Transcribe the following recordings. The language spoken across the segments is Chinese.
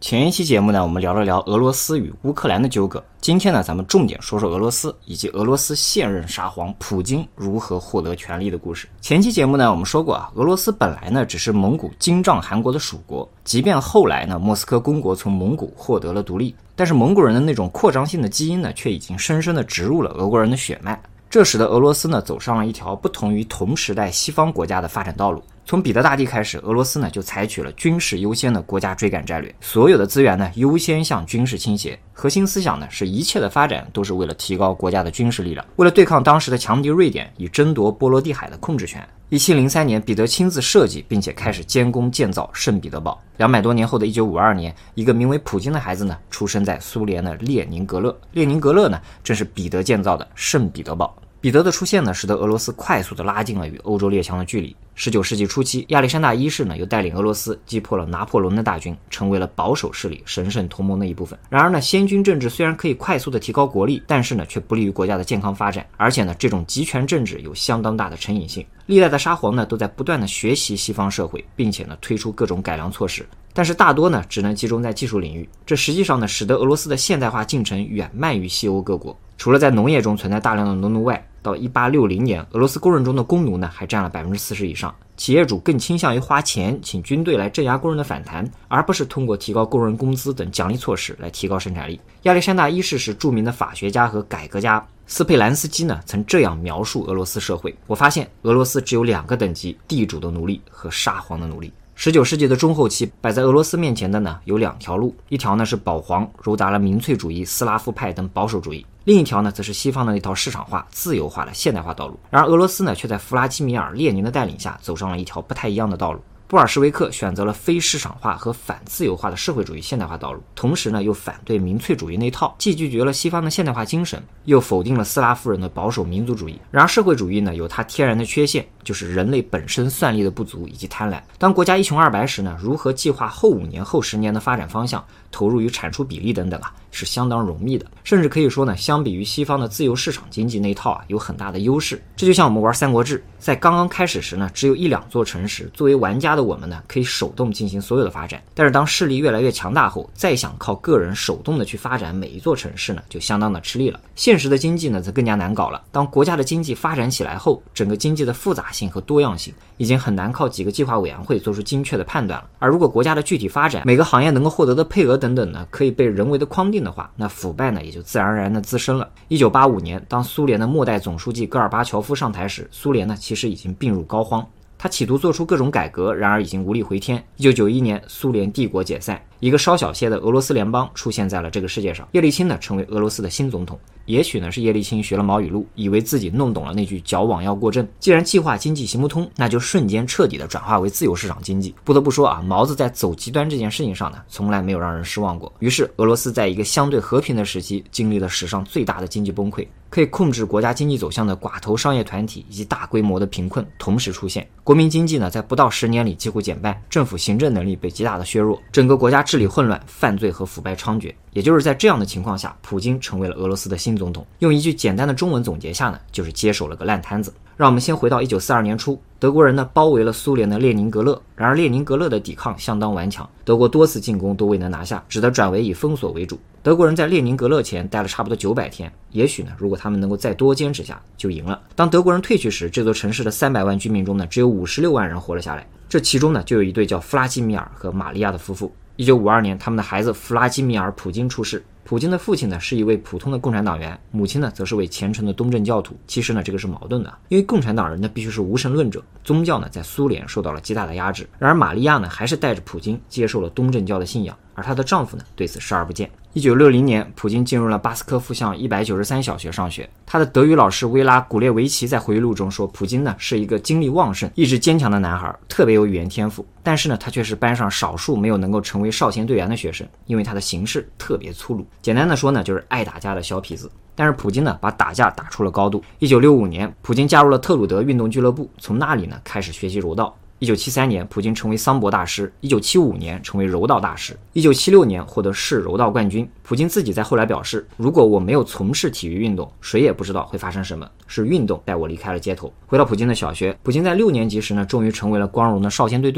前一期节目呢，我们聊了聊俄罗斯与乌克兰的纠葛。今天呢，咱们重点说说俄罗斯以及俄罗斯现任沙皇普京如何获得权力的故事。前期节目呢，我们说过俄罗斯本来呢只是蒙古金帐汗国的属国，即便后来呢莫斯科公国从蒙古获得了独立，但是蒙古人的那种扩张性的基因呢，却已经深深地植入了俄国人的血脉。这使得俄罗斯呢走上了一条不同于同时代西方国家的发展道路。从彼得大帝开始，俄罗斯呢就采取了军事优先的国家追赶战略，所有的资源呢优先向军事倾斜，核心思想呢是一切的发展都是为了提高国家的军事力量，为了对抗当时的强敌瑞典，以争夺波罗的海的控制权。1703年，彼得亲自设计并且开始监工建造圣彼得堡。200多年后的1952年，一个名为普京的孩子呢出生在苏联的列宁格勒。列宁格勒呢正是彼得建造的圣彼得堡。彼得的出现呢，使得俄罗斯快速地拉近了与欧洲列强的距离。19世纪初期，亚历山大一世呢，又带领俄罗斯击破了拿破仑的大军，成为了保守势力神圣同盟的一部分。然而呢，先军政治虽然可以快速地提高国力，但是呢，却不利于国家的健康发展。而且呢，这种集权政治有相当大的成瘾性。历代的沙皇呢，都在不断地学习西方社会，并且呢，推出各种改良措施。但是大多呢，只能集中在技术领域。这实际上呢，使得俄罗斯的现代化进程远慢于西欧各国。除了在农业中存在大量的农奴外，到1860年，俄罗斯工人中的工奴呢还占了40%以上。企业主更倾向于花钱请军队来镇压工人的反弹，而不是通过提高工人工资等奖励措施来提高生产力。亚历山大一世是著名的法学家和改革家斯佩兰斯基呢曾这样描述俄罗斯社会：我发现俄罗斯只有2个等级，地主的奴隶和沙皇的奴隶。19世纪的中后期，摆在俄罗斯面前的呢有2条路，一条呢是保皇，糅杂了民粹主义、斯拉夫派等保守主义；另一条呢则是西方的那套市场化、自由化的现代化道路。然而俄罗斯呢却在弗拉基米尔·列宁的带领下走上了一条不太一样的道路。布尔什维克选择了非市场化和反自由化的社会主义现代化道路，同时呢又反对民粹主义那套，既拒绝了西方的现代化精神，又否定了斯拉夫人的保守民族主义。然而社会主义呢有它天然的缺陷，就是人类本身算力的不足以及贪婪。当国家一穷二白时呢，如何计划后5年后10年的发展方向，投入与产出比例等等是相当容易的，甚至可以说呢，相比于西方的自由市场经济那一套有很大的优势。这就像我们玩三国志，在刚刚开始时呢，只有1-2座城市，作为玩家的我们呢，可以手动进行所有的发展。但是当势力越来越强大后，再想靠个人手动的去发展每一座城市呢，就相当的吃力了。现实的经济呢，则更加难搞了。当国家的经济发展起来后，整个经济的复杂性和多样性已经很难靠几个计划委员会做出精确的判断了。而如果国家的具体发展，每个行业能够获得的配额等等呢，可以被人为的框定的话，那腐败呢也就自然而然的滋生了。1985年，当苏联的末代总书记戈尔巴乔夫上台时，苏联呢其实已经病入膏肓。他企图做出各种改革，然而已经无力回天。1991年，苏联帝国解散，一个稍小些的俄罗斯联邦出现在了这个世界上。叶利钦呢成为俄罗斯的新总统。也许呢是叶利钦学了毛语录，以为自己弄懂了那句矫枉要过正。既然计划经济行不通，那就瞬间彻底的转化为自由市场经济。不得不说毛子在走极端这件事情上呢，从来没有让人失望过。于是俄罗斯在一个相对和平的时期，经历了史上最大的经济崩溃。可以控制国家经济走向的寡头商业团体以及大规模的贫困同时出现，国民经济呢在不到10年里几乎减半，政府行政能力被极大的削弱，整个国家治理混乱，犯罪和腐败猖獗。也就是在这样的情况下，普京成为了俄罗斯的新总统。用一句简单的中文总结下呢，就是接手了个烂摊子。让我们先回到1942年初，德国人呢包围了苏联的列宁格勒，然而列宁格勒的抵抗相当顽强，德国多次进攻都未能拿下，只得转为以封锁为主。德国人在列宁格勒前待了差不多900天，也许呢，如果他们能够再多坚持下，就赢了。当德国人退去时，这座城市的300万居民中呢，只有56万人活了下来。这其中呢，就有一对叫弗拉基米尔和玛利亚的夫妇。1952年，他们的孩子弗拉基米尔·普京出世。普京的父亲呢是一位普通的共产党员，母亲呢则是位虔诚的东正教徒。其实呢这个是矛盾的，因为共产党人呢必须是无神论者，宗教呢在苏联受到了极大的压制。然而玛利亚呢还是带着普京接受了东正教的信仰，而她的丈夫呢对此视而不见。1960年，普京进入了巴斯科夫巷193小学上学。他的德语老师维拉·古列维奇在回忆录中说，普京呢是一个精力旺盛、意志坚强的男孩，特别有语言天赋。但是呢，他却是班上少数没有能够成为少先队员的学生，因为他的行事特别粗鲁。简单的说呢，就是爱打架的小痞子。但是普京呢，把打架打出了高度。1965年，普京加入了特鲁德运动俱乐部，从那里呢开始学习柔道。1973年，普京成为桑博大师；1975年成为柔道大师；1976年获得市柔道冠军。普京自己在后来表示，如果我没有从事体育运动，谁也不知道会发生什么，是运动带我离开了街头。回到普京的小学，普京在6年级时呢，终于成为了光荣的少先队队员。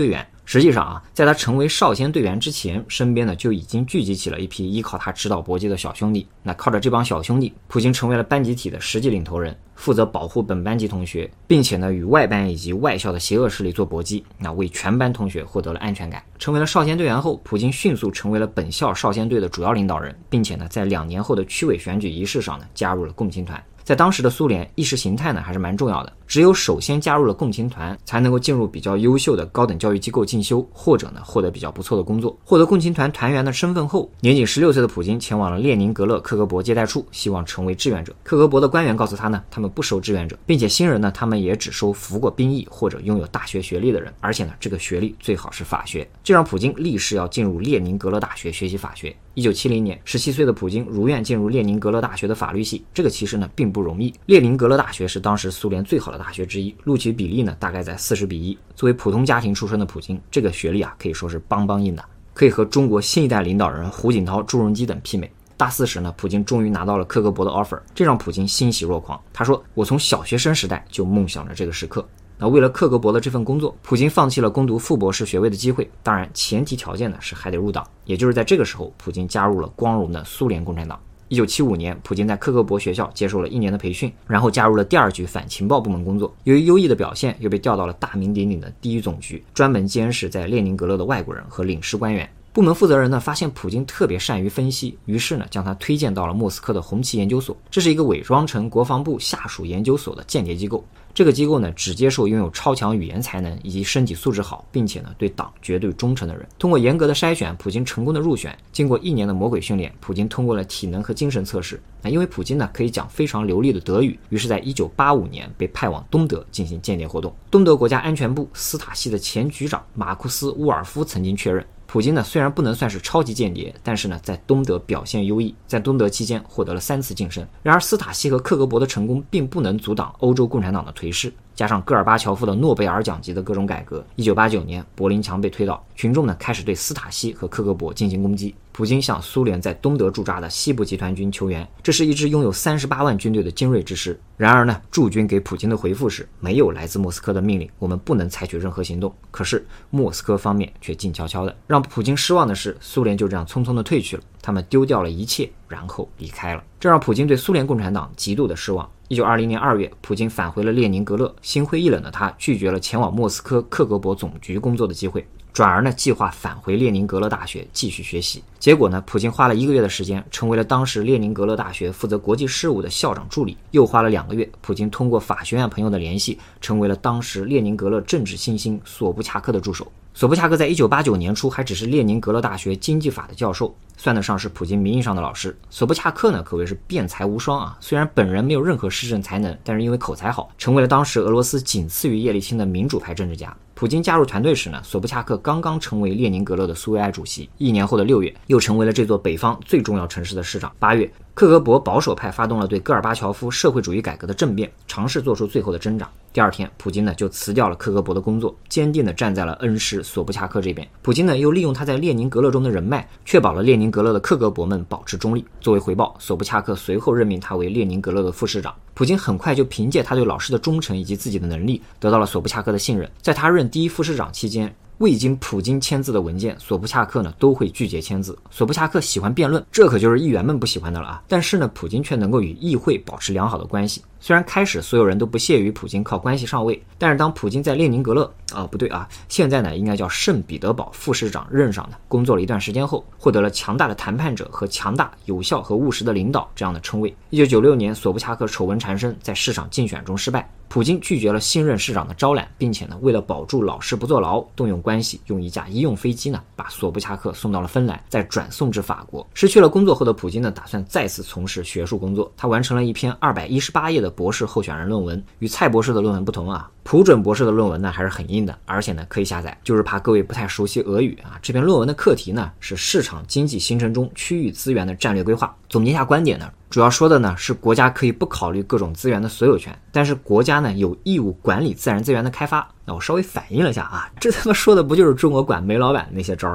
实际上啊，在他成为少先队员之前，身边呢就已经聚集起了一批依靠他指导搏击的小兄弟。那靠着这帮小兄弟，普京成为了班集体的实际领头人，负责保护本班级同学，并且呢与外班以及外校的邪恶势力做搏击，那为全班同学获得了安全感。成为了少先队员后，普京迅速成为了本校少先队的主要领导人，并且呢在2年后的区委选举仪式上呢加入了共青团。在当时的苏联，意识形态呢还是蛮重要的，只有首先加入了共青团，才能够进入比较优秀的高等教育机构进修，或者呢获得比较不错的工作。获得共青团团员的身份后，年仅16岁的普京前往了列宁格勒克格勃接待处，希望成为志愿者。克格勃的官员告诉他呢，他们不收志愿者，并且新人呢，他们也只收服过兵役或者拥有大学学历的人，而且呢，这个学历最好是法学。这让普京立誓要进入列宁格勒大学学习法学。1970年，17岁的普京如愿进入列宁格勒大学的法律系，这个其实呢并不容易。列宁格勒大学是当时苏联最好的大学之一，录取比例呢大概在40:1。作为普通家庭出身的普京，这个学历啊可以说是邦邦硬的，可以和中国新一代领导人胡锦涛、朱镕基等媲美。大4时呢，普京终于拿到了克格勃的 offer， 这让普京欣喜若狂。他说：“我从小学生时代就梦想着这个时刻。”那为了克格勃的这份工作，普京放弃了攻读副博士学位的机会，当然前提条件呢是还得入党。也就是在这个时候，普京加入了光荣的苏联共产党。1975年，普京在克格勃学校接受了1年的培训，然后加入了第2局反情报部门工作。由于优异的表现，又被调到了大名鼎鼎的第1总局，专门监视在列宁格勒的外国人和领事官员。部门负责人呢发现普京特别善于分析，于是呢将他推荐到了莫斯科的红旗研究所，这是一个伪装成国防部下属研究所的间谍机构。这个机构呢只接受拥有超强语言才能以及身体素质好，并且呢对党绝对忠诚的人。通过严格的筛选，普京成功的入选。经过1年的魔鬼训练，普京通过了体能和精神测试。因为普京呢可以讲非常流利的德语，于是在1985年被派往东德进行间谍活动。东德国家安全部斯塔西的前局长马库斯·乌尔夫曾经确认，普京呢虽然不能算是超级间谍，但是呢在东德表现优异，在东德期间获得了3次晋升。然而斯塔西和克格勃的成功并不能阻挡欧洲共产党的颓势，加上戈尔巴乔夫的诺贝尔奖级的各种改革，1989年柏林墙被推倒，群众呢开始对斯塔西和克格勃进行攻击。普京向苏联在东德驻扎的西部集团军求援，这是一支拥有38万军队的精锐之师。然而呢，驻军给普京的回复是没有来自莫斯科的命令，我们不能采取任何行动。可是莫斯科方面却静悄悄的。让普京失望的是，苏联就这样匆匆的退去了，他们丢掉了一切，然后离开了。这让普京对苏联共产党极度的失望。1920年2月，普京返回了列宁格勒，心灰意冷的他拒绝了前往莫斯科克格勃总局工作的机会，转而呢计划返回列宁格勒大学继续学习。结果呢，普京花了1个月的时间，成为了当时列宁格勒大学负责国际事务的校长助理。又花了2个月，普京通过法学院朋友的联系，成为了当时列宁格勒政治新星索布恰克的助手。索布恰克在1989年初还只是列宁格勒大学经济法的教授，算得上是普京名义上的老师。索布恰克呢可谓是辩才无双啊，虽然本人没有任何施政才能，但是因为口才好，成为了当时俄罗斯仅次于叶利钦的民主派政治家。普京加入团队时呢，索布恰克刚刚成为列宁格勒的苏维埃主席，1年后的6月又成为了这座北方最重要城市的市长。8月，克格勃保守派发动了对戈尔巴乔夫社会主义改革的政变，尝试做出最后的挣扎。第2天，普京呢就辞掉了克格勃的工作，坚定地站在了恩师索布恰克这边。普京呢又利用他在列宁格勒中的人脉，确保了列宁格勒的克格勃们保持中立。作为回报，索布恰克随后任命他为列宁格勒的副市长。普京很快就凭借他对老师的忠诚以及自己的能力，得到了索布恰克的信任。在他任第1副市长期间，未经普京签字的文件，索布恰克呢都会拒绝签字。索布恰克喜欢辩论，这可就是议员们不喜欢的了啊！但是呢，普京却能够与议会保持良好的关系。虽然开始所有人都不屑于普京靠关系上位，但是当普京在列宁格勒现在呢应该叫圣彼得堡副市长任上的工作了一段时间后，获得了强大的谈判者和强大、有效和务实的领导这样的称谓。1996年，索布恰克丑闻缠身，在市长竞选中失败。普京拒绝了新任市长的招揽，并且呢，为了保住老师不坐牢，动用关系用一架医用飞机呢，把索布恰克送到了芬兰，再转送至法国。失去了工作后的普京呢，打算再次从事学术工作。他完成了一篇218页的博士候选人论文。与蔡博士的论文不同啊，普准博士的论文呢还是很硬的，而且呢可以下载。就是怕各位不太熟悉俄语啊，这篇论文的课题呢是市场经济形成中区域资源的战略规划。总结一下观点呢，主要说的呢是国家可以不考虑各种资源的所有权，但是国家呢有义务管理自然资源的开发。那我稍微反应了一下啊，这他妈说的不就是中国管煤老板那些招吗？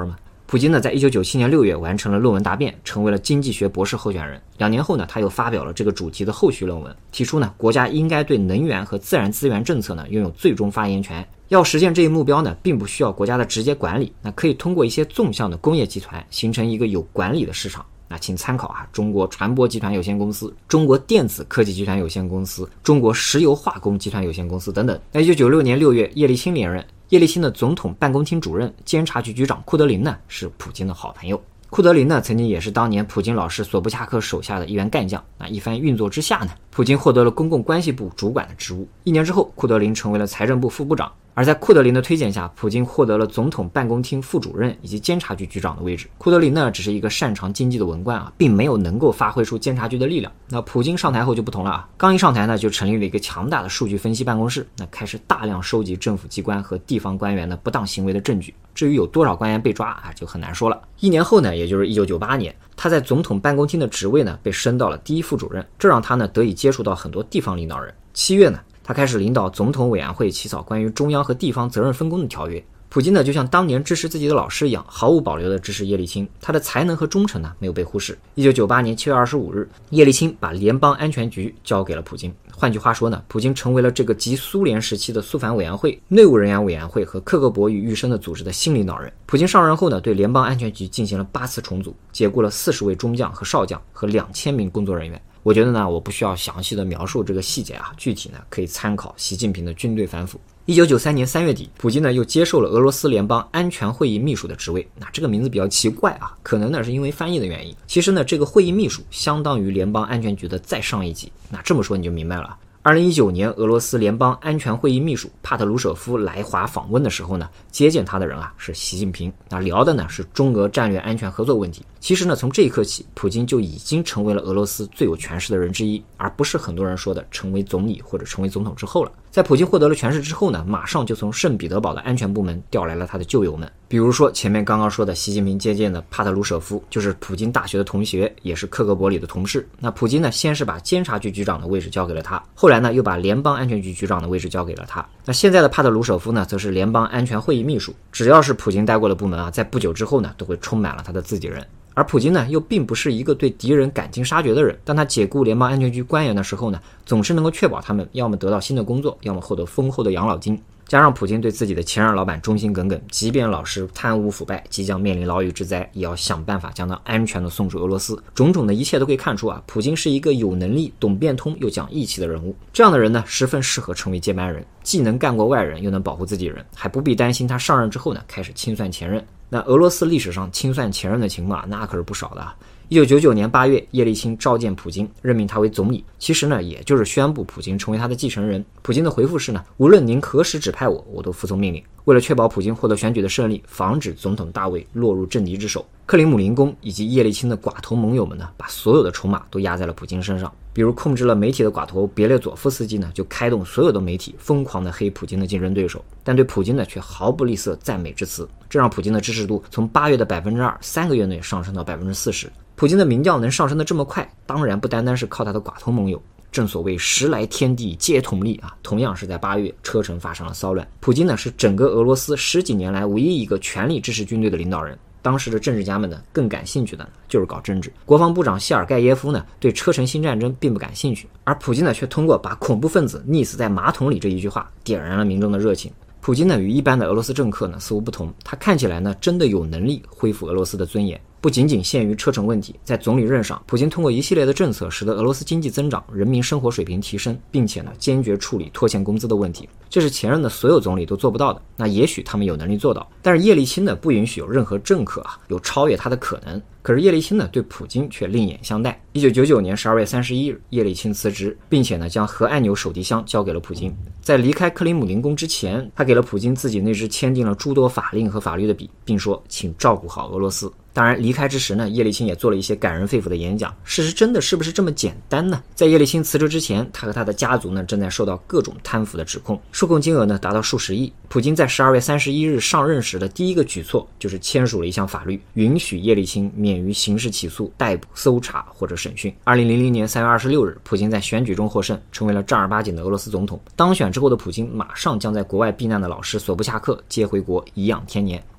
普京呢，在1997年6月完成了论文答辩，成为了经济学博士候选人。2年后呢，他又发表了这个主题的后续论文，提出呢，国家应该对能源和自然资源政策呢拥有最终发言权。要实现这一目标呢，并不需要国家的直接管理，那可以通过一些纵向的工业集团形成一个有管理的市场。那请参考中国船舶集团有限公司、中国电子科技集团有限公司、中国石油化工集团有限公司等等。那1996年6月，叶利钦连任。叶利钦的总统办公厅主任、监察局局长库德林呢，是普京的好朋友。库德林呢，曾经也是当年普京老师索布恰克手下的一员干将。那一番运作之下呢，普京获得了公共关系部主管的职务。1年之后，库德林成为了财政部副部长。而在库德林的推荐下，普京获得了总统办公厅副主任以及监察局局长的位置。库德林呢，只是一个擅长经济的文官并没有能够发挥出监察局的力量。那普京上台后就不同了刚一上台呢，就成立了一个强大的数据分析办公室，那开始大量收集政府机关和地方官员的不当行为的证据。至于有多少官员被抓就很难说了。1年后呢，也就是1998年，他在总统办公厅的职位呢被升到了第一副主任，这让他呢得以接触到很多地方领导人。7月呢，他开始领导总统委员会起草关于中央和地方责任分工的条约。普京呢，就像当年支持自己的老师一样，毫无保留地支持叶利钦，他的才能和忠诚呢没有被忽视。1998年7月25日，叶利钦把联邦安全局交给了普京。换句话说呢，普京成为了这个集苏联时期的肃反委员会、内务人员委员会和克格勃与御生的组织的新领导人。普京上任后呢，对联邦安全局进行了8次重组，解雇了40位中将和少将和2000名工作人员。我觉得呢，我不需要详细的描述这个细节具体呢可以参考习近平的军队反腐。1993年3月底，普京呢又接受了俄罗斯联邦安全会议秘书的职位。那这个名字比较奇怪可能呢是因为翻译的原因。其实呢，这个会议秘书相当于联邦安全局的再上一级。那这么说你就明白了。2019年，俄罗斯联邦安全会议秘书帕特鲁舍夫来华访问的时候呢，接见他的人是习近平。那聊的呢是中俄战略安全合作问题。其实呢，从这一刻起，普京就已经成为了俄罗斯最有权势的人之一，而不是很多人说的成为总理或者成为总统之后了。在普京获得了权势之后呢，马上就从圣彼得堡的安全部门调来了他的旧友们。比如说前面刚刚说的习近平接见的帕特鲁舍夫，就是普京大学的同学，也是克格勃里的同事。那普京呢，先是把监察局局长的位置交给了他，后来呢又把联邦安全局局长的位置交给了他。那现在的帕特鲁舍夫呢，则是联邦安全会议秘书。只要是普京待过的部门在不久之后呢，都会充满了他的自己人。而普京呢，又并不是一个对敌人赶尽杀绝的人。当他解雇联邦安全局官员的时候呢，总是能够确保他们要么得到新的工作，要么获得丰厚的养老金。加上普京对自己的前任老板忠心耿耿，即便老师贪污腐败，即将面临牢狱之灾，也要想办法将他安全的送出俄罗斯。种种的一切都可以看出普京是一个有能力、懂变通又讲义气的人物。这样的人呢，十分适合成为接班人，既能干过外人，又能保护自己人，还不必担心他上任之后呢开始清算前任。那俄罗斯历史上清算前任的情况那可是不少的。1999年8月，叶利钦召见普京，任命他为总理，其实呢也就是宣布普京成为他的继承人。普京的回复是呢，无论您何时指派我，我都服从命令。为了确保普京获得选举的胜利，防止总统大位落入政敌之手，克里姆林宫以及叶利钦的寡头盟友们呢，把所有的筹码都压在了普京身上。比如控制了媒体的寡头别列佐夫斯基呢，就开动所有的媒体疯狂的黑普京的竞争对手，但对普京呢却毫不吝啬赞美之词，这让普京的支持度从8月的 2%，3个月内上升到 40%。普京的民调能上升得这么快，当然不单单是靠他的寡头盟友。正所谓时来天地皆同力同样是在8月，车臣发生了骚乱。普京呢是整个俄罗斯10几年来唯一一个全力支持军队的领导人。当时的政治家们呢，更感兴趣的就是搞政治。国防部长谢尔盖耶夫呢，对车臣新战争并不感兴趣，而普京呢，却通过把恐怖分子溺死在马桶里这一句话，点燃了民众的热情。普京呢，与一般的俄罗斯政客呢似乎不同，他看起来呢，真的有能力恢复俄罗斯的尊严。不仅仅限于车臣问题，在总理任上，普京通过一系列的政策，使得俄罗斯经济增长，人民生活水平提升，并且呢，坚决处理拖欠工资的问题。这是前任的所有总理都做不到的。那也许他们有能力做到，但是叶利钦呢，不允许有任何政客有超越他的可能。可是叶利钦呢，对普京却另眼相待。1999年12月31日，叶利钦辞职，并且呢，将核按钮手提箱交给了普京。在离开克里姆林宫之前，他给了普京自己那支签订了诸多法令和法律的笔，并说：“请照顾好俄罗斯。”当然，离开之时呢，叶利钦也做了一些感人肺腑的演讲。事实真的是不是这么简单呢？在叶利钦辞职之前，他和他的家族呢，正在受到各种贪腐的指控，受控金额呢达到数十亿。普京在12月31日上任时的第一个举措，就是签署了一项法律，允许叶利钦免于刑事起诉、逮捕、搜查或者审讯。2000年3月26日，普京在选举中获胜，成为了正儿八经的俄罗斯总统。当选之后的普京，马上将在国外避难的老师索布恰克接回国颐养天年。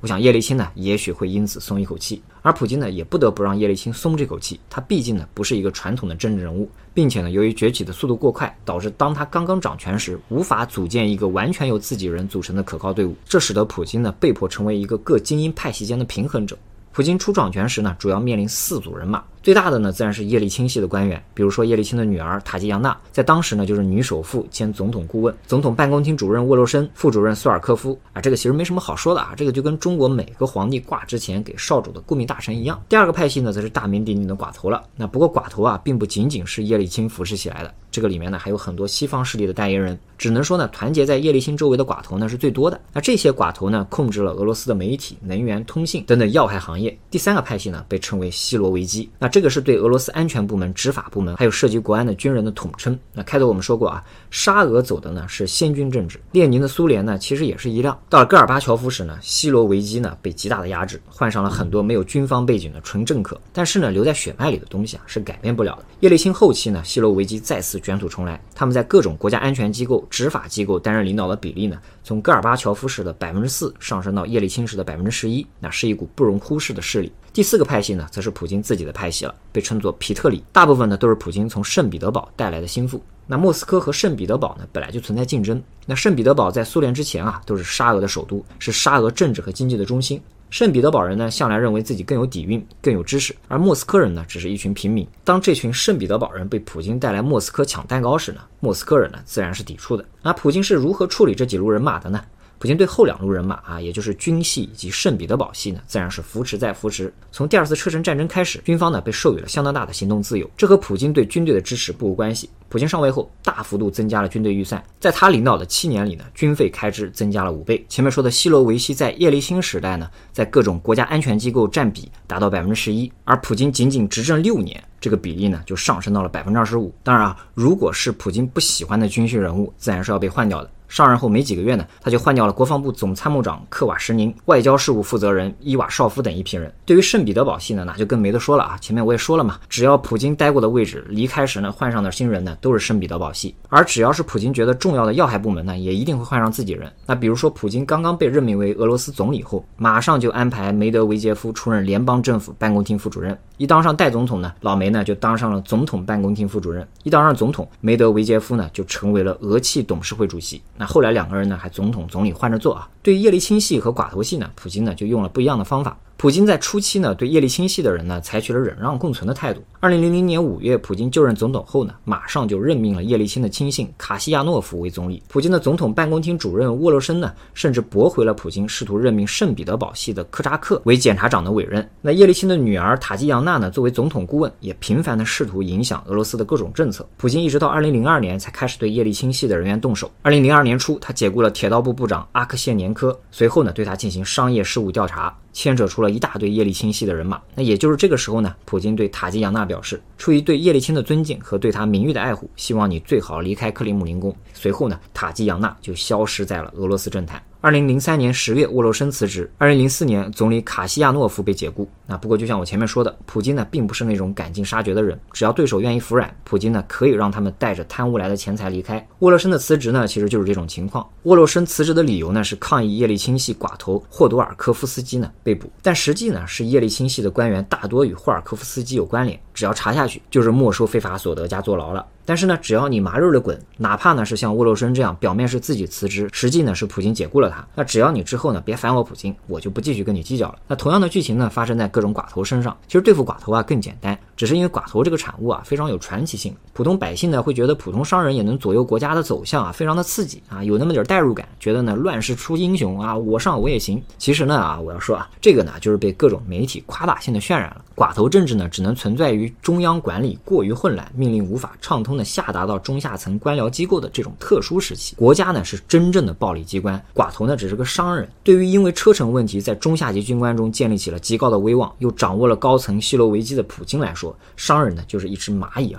我想叶利钦呢也许会因此松一口气，而普京呢也不得不让叶利钦松这口气。他毕竟呢不是一个传统的政治人物，并且呢由于崛起的速度过快，导致当他刚刚掌权时无法组建一个完全由自己人组成的可靠队伍，这使得普京呢被迫成为一个各精英派系间的平衡者。普京初掌权时呢，主要面临4组人马，最大的呢自然是叶利钦系的官员，比如说叶利钦的女儿塔吉扬娜，在当时呢就是女首富兼总统顾问，总统办公厅主任沃洛申，副主任苏尔科夫啊，这个其实没什么好说的啊，这个就跟中国每个皇帝挂之前给少主的顾命大臣一样。第二个派系呢，则是大名鼎鼎的寡头了。那不过寡头啊，并不仅仅是叶利钦扶持起来的，这个里面呢还有很多西方势力的代言人，只能说呢团结在叶利钦周围的寡头呢是最多的。那这些寡头呢控制了俄罗斯的媒体、能源、通信等等要害行业。第三个派系呢被称为西罗维基，那这个是对俄罗斯安全部门、执法部门还有涉及国安的军人的统称。那开头我们说过啊，沙俄走的呢是先军政治，列宁的苏联呢其实也是一样。到了戈尔巴乔夫时呢，西罗维基呢被极大的压制，换上了很多没有军方背景的纯政客，但是呢留在血脉里的东西啊是改变不了的。叶利钦后期呢，西罗维基再次卷土重来，他们在各种国家安全机构、执法机构担任领导的比例呢，从戈尔巴乔夫时的 4% 上升到叶利钦时的 11%， 那是一股不容忽视的势力。第四个派系呢，则是普京自己的派系了，被称作皮特里，大部分呢都是普京从圣彼得堡带来的心腹。那莫斯科和圣彼得堡呢，本来就存在竞争。那圣彼得堡在苏联之前啊，都是沙俄的首都，是沙俄政治和经济的中心。圣彼得堡人呢，向来认为自己更有底蕴、更有知识，而莫斯科人呢，只是一群平民。当这群圣彼得堡人被普京带来莫斯科抢蛋糕时呢，莫斯科人呢，自然是抵触的。那普京是如何处理这几路人马的呢？普京对后2路人马啊，也就是军系以及圣彼得堡系呢，自然是扶持再扶持。从第2次车臣战争开始，军方呢被授予了相当大的行动自由，这和普京对军队的支持不无关系。普京上位后，大幅度增加了军队预算，在他领导的7年里呢，军费开支增加了5倍。前面说的西罗维西在叶利钦时代呢，在各种国家安全机构占比达到 11%， 而普京仅仅执政6年，这个比例呢就上升到了 25%。当然啊，如果是普京不喜欢的军事人物，自然是要被换掉的。上任后没几个月呢，他就换掉了国防部总参谋长克瓦什宁、外交事务负责人伊瓦绍夫等一批人。对于圣彼得堡系呢，那就更没得说了啊！前面我也说了嘛，只要普京待过的位置离开时呢，换上的新人呢都是圣彼得堡系，而只要是普京觉得重要的要害部门呢，也一定会换上自己人。那比如说普京刚刚被任命为俄罗斯总理后，马上就安排梅德韦杰夫出任联邦政府办公厅副主任，一当上代总统呢，老梅呢就当上了总统办公厅副主任，一当上总统，梅德韦杰夫呢就成为了俄气董事会主席。那后来2个人呢还总统总理换着做啊。对于叶利钦系和寡头系呢，普京呢就用了不一样的方法。普京在初期呢，对叶利钦系的人呢，采取了忍让共存的态度。2000年5月，普京就任总统后呢，马上就任命了叶利钦的亲信卡西亚诺夫为总理。普京的总统办公厅主任沃洛申呢，甚至驳回了普京试图任命圣彼得堡系的科扎克为检察长的委任。那叶利钦的女儿塔吉扬娜呢，作为总统顾问，也频繁的试图影响俄罗斯的各种政策。普京一直到2002年才开始对叶利钦系的人员动手。2002年初，他解雇了铁道部部长阿克谢年科，随后呢，对他进行商业事务调查，牵扯出了一大堆叶利钦系的人马。那也就是这个时候呢，普京对塔吉扬娜表示，出于对叶利钦的尊敬和对他名誉的爱护，希望你最好离开克里姆林宫。随后呢，塔吉扬娜就消失在了俄罗斯政坛。2003年10月，沃洛申辞职。2004年，总理卡西亚诺夫被解雇。那不过就像我前面说的，普京呢并不是那种赶尽杀绝的人，只要对手愿意服软，普京呢可以让他们带着贪污来的钱财离开。沃洛申的辞职呢，其实就是这种情况。沃洛申辞职的理由呢是抗议叶利钦系寡头霍多尔科夫斯基呢被捕，但实际呢是叶利钦系的官员大多与霍尔科夫斯基有关联，只要查下去就是没收非法所得加坐牢了。但是呢，只要你麻溜的滚，哪怕呢是像沃洛申这样表面是自己辞职，实际呢是普京解雇了他，那只要你之后呢别烦我普京，我就不继续跟你计较了。那同样的剧情呢发生在各种寡头身上。其实对付寡头啊更简单，只是因为寡头这个产物啊非常有传奇性，普通百姓呢会觉得普通商人也能左右国家的走向啊，非常的刺激啊，有那么点代入感，觉得呢乱世出英雄啊，我上我也行。其实呢啊，我要说啊，这个呢就是被各种媒体夸大性的渲染了。寡头政治呢只能存在于中央管理过于混乱，命令无法畅通的下达到中下层官僚机构的这种特殊时期。国家呢是真正的暴力机关，寡头呢只是个商人。对于因为车臣问题在中下级军官中建立起了极高的威望，又掌握了高层西罗维基的普京来说，商人呢就是一只蚂蚁而已。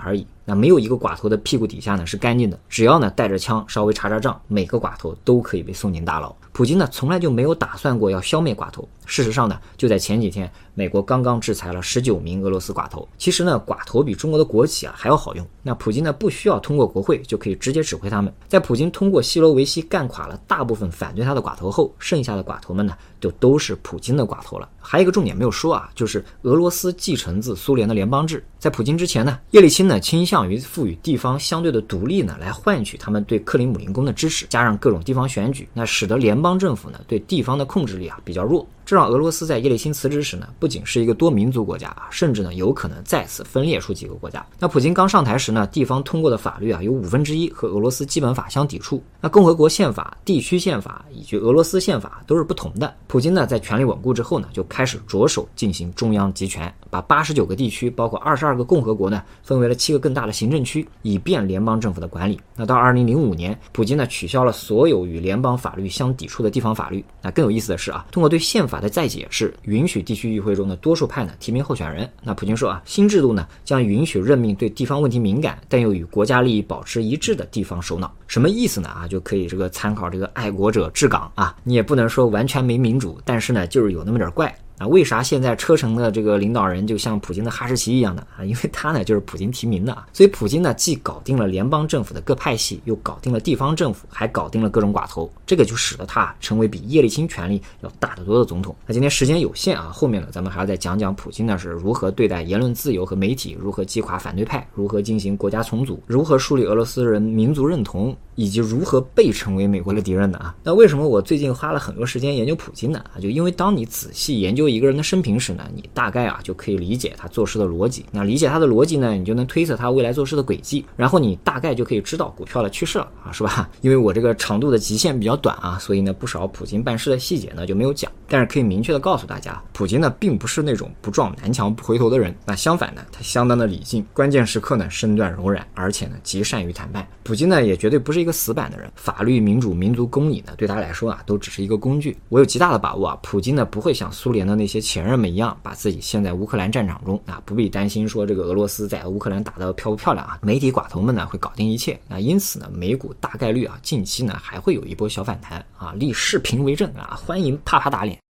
那没有一个寡头的屁股底下呢是干净的，只要呢带着枪稍微查查账，每个寡头都可以被送进大牢。普京呢从来就没有打算过要消灭寡头。事实上呢，就在前几天，美国刚刚制裁了19名俄罗斯寡头。其实呢，寡头比中国的国企还要好用。那普京呢不需要通过国会就可以直接指挥他们。在普京通过西罗维西干垮了大部分反对他的寡头后，剩下的寡头们呢就都是普京的寡头了。还有一个重点没有说啊，就是俄罗斯继承自苏联的联邦制。在普京之前呢，叶利钦呢倾向于赋予地方相对的独立呢，来换取他们对克林姆林宫的支持，加上各种地方选举，那使得联邦政府呢对地方的控制力比较弱。这让俄罗斯在叶利钦辞职时呢，不仅是一个多民族国家甚至呢有可能再次分裂出几个国家。那普京刚上台时呢，地方通过的法律有1/5和俄罗斯基本法相抵触。那共和国宪法、地区宪法以及俄罗斯宪法都是不同的。普京呢在权力稳固之后呢，就开始着手进行中央集权，把89个地区包括22个共和国呢分为了7个更大的行政区，以便联邦政府的管理。那到2005年，普京呢取消了所有与联邦法律相抵触的地方法律。那更有意思的是通过对宪法的再解释，允许地区议会中的多数派呢提名候选人。那普京说新制度呢将允许任命对地方问题敏感但又与国家利益保持一致的地方首脑。什么意思呢就可以参考这个爱国者治港你也不能说完全没民主，但是呢就是有那么点怪。为啥现在车臣的这个领导人就像普京的哈士奇一样的因为他呢就是普京提名的所以普京呢既搞定了联邦政府的各派系，又搞定了地方政府，还搞定了各种寡头，这个就使得他成为比叶利钦权力要大得多的总统。那今天时间有限后面呢咱们还要再讲讲普京呢是如何对待言论自由和媒体，如何击垮反对派，如何进行国家重组，如何树立俄罗斯人民族认同，以及如何被成为美国的敌人的那为什么我最近花了很多时间研究普京呢就因为当你仔细研究一个人的生平时呢，你大概就可以理解他做事的逻辑。那理解他的逻辑呢，你就能推测他未来做事的轨迹，然后你大概就可以知道股票的趋势了是吧？因为我这个长度的极限比较短所以呢不少普京办事的细节呢就没有讲。但是可以明确的告诉大家，普京呢并不是那种不撞南墙不回头的人。那相反呢，他相当的理性，关键时刻呢身段柔软，而且呢极善于谈判。普京呢也绝对不是一个死板的人，法律、民主、民族公理呢对他来说都只是一个工具。我有极大的把握普京呢不会像苏联的那些前任们一样把自己陷在乌克兰战场中不必担心说这个俄罗斯在乌克兰打得漂不漂亮媒体寡头们呢会搞定一切。那因此呢，美股大概率近期呢还会有一波小反弹立视频为证欢迎啪啪打脸。